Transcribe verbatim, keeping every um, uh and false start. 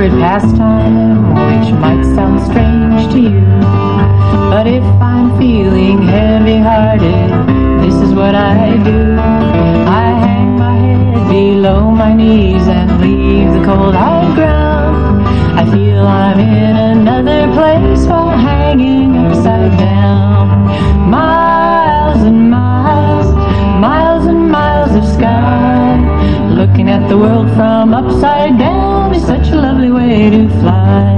favorite pastime, which might sound strange to you. But if I'm feeling heavy-hearted, this is what I do. I hang my head below my knees and leave the cold hard ground. I feel I'm in another place while hanging upside down. Miles and miles, miles and miles of sky. Looking at the world from upside down is such a lovely way to fly.